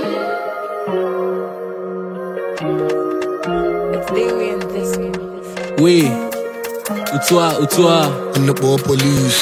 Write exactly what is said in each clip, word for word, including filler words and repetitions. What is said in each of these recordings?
Wait, Utua, Utua. And the poor police.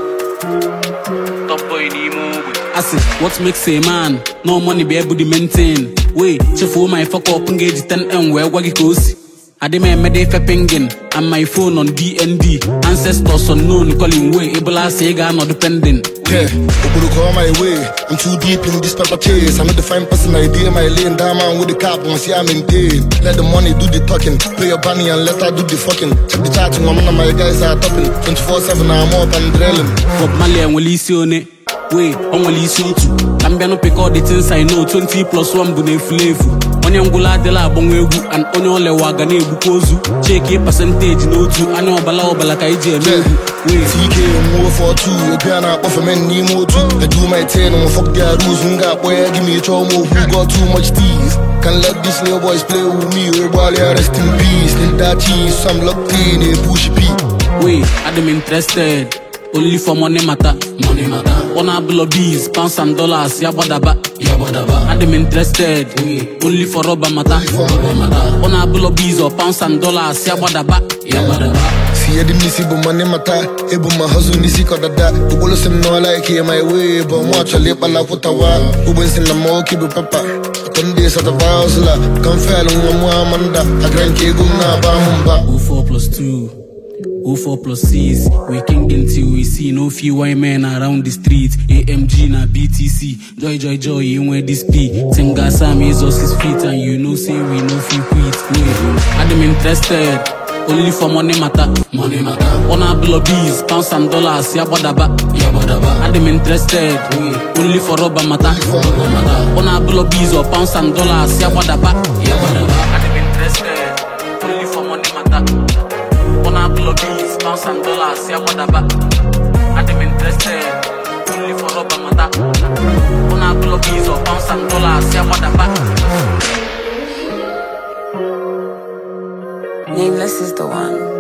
Top boy, I say, what makes a man? No money be able to maintain. Wait, chef my fuck up and gauge ten and where waggy goes. I demand my day for pinging and my phone on D N D. Ancestors unknown calling way, Ebola Sega not depending. Yeah, Obudu call my way. I'm too deep in this paper chase. I'm not the fine person idea, my lane. That man with the cap, once see I'm in day. Let the money do the talking. Pay your bunny and let her do the fucking. Check the chat, my man and my guys are topping. twenty-four seven, I'm up and drilling. Bob Marley and Willie Sione. Wait, on Willie Siotu. I'm gonna pick all the things I know. twenty plus one bune flavor. Onyangula de la bongegu and onyole wagane bukozu. Check your percentage no two. I know bala bala kaiji and wait, T K move for two. A piano off a man Nemo two. I do my ten on fuck their rules. Nga boy, give me a chomo who got too much tease. Can't let these little boys play with me. Everybody rest in peace. In that cheese, some locked in a push P. Wait, I'm interested. Only for money matter, money matter. One apple of bees, pounds and dollars, yabadaba, yabadaba. I'm interested. Only for rubber matter, rubber matter. One apple of bees or pounds and dollars, yabadaba, yabadaba. See the missy, but money matter. Ebo my hustle nisi koda da. Ubolo sem no like here my way, but watch a lip and I put a wa. Ubens in the more keep a pepper. Tunde sa the bausla, come fell on one manda. A grand kegum na bamba. Oh four plus two. O four plus six, we king until we see no few white men around the street. A M G na B T C, joy joy joy, you where this P. Tenga Sam is us his feet and you know say we no feel quit. I'm interested, only for money matter, money matter. On a bill of bees, pounds and dollars, yabadaba, yabadaba. I'm interested, only for rubber matter, rubber matter. On a bill of bees or pounds and dollars, yabadaba, yabadaba. I'm interested, only for money matter. Bees, pounds and dollars, yeah, whatever. I'm interested, only for rubber matter. On a bill of bees or pounds and dollars, yeah, whatever. Nameless is the one.